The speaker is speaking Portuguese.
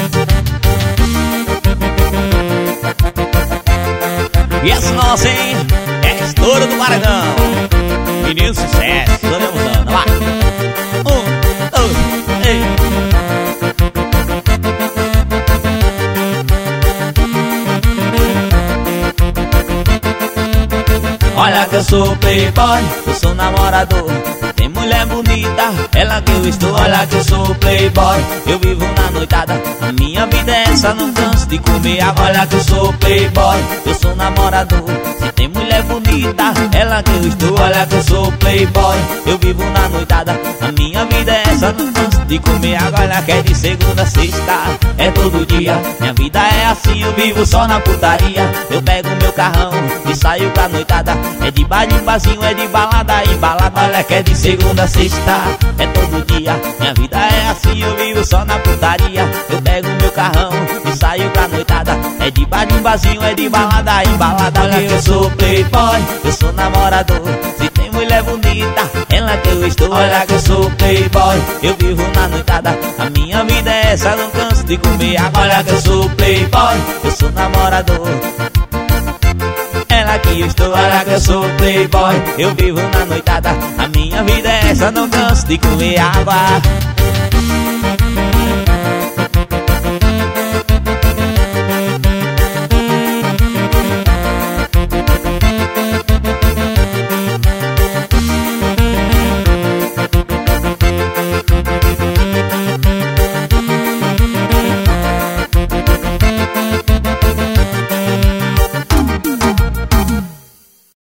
E essa nossa, hein? É estouro do Maranhão. Menino sucesso, Dona Musana, vai. 1, 2, 3. Olha que eu sou playboy, eu sou namorador. Tem mulher bonita, ela que eu estou. Olha que eu sou playboy, eu vivo na noitada. A minha vida é essa, não canso de comer. Olha que eu sou playboy, eu sou namorador. Se tem mulher bonita, ela que eu estou. Olha que eu sou playboy, eu vivo na noitada. A minha vida é essa, não canso de comer. Agora que é de segunda a sexta, é todo dia. Minha vida é assim, eu vivo só na putaria. Eu pego meu carrão e saio pra noitada. É de bar em barzinho, é de balada em balada. Olha que é de segunda a sexta, é todo dia. Minha vida é assim, eu vivo só na putaria. Eu pego meu carrão e saio pra noitada. É de bar em barzinho, é de balada em balada. Olha que eu sou playboy, eu sou namorador. Se tem mulher bonita, ela que eu estou. Olha que eu sou playboy, eu vivo na noitada. A minha vida é essa, não canso de comer. Olha que eu sou playboy, eu sou namorador. Ela que eu estou, olha que eu sou playboy, eu vivo na noitada. A minha vida é essa, não canso de comer água.